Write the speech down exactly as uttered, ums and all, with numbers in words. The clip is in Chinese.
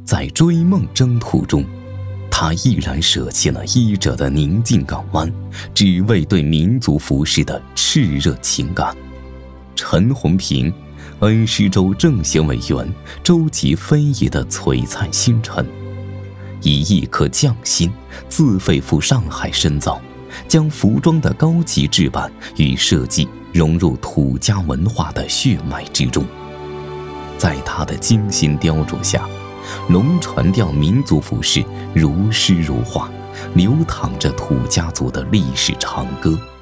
在追梦征途中，他毅然舍弃了医者的宁静港湾，只为对民族服饰的炽热情感。陈洪平，恩施州政协委员，州级非遗的璀璨星辰，以一颗匠心，自费赴上海深造，将服装的高级制版与设计融入土家文化的血脉之中。在他的精心雕琢下，龙船调民族服饰如诗如画，流淌着土家族的历史长歌。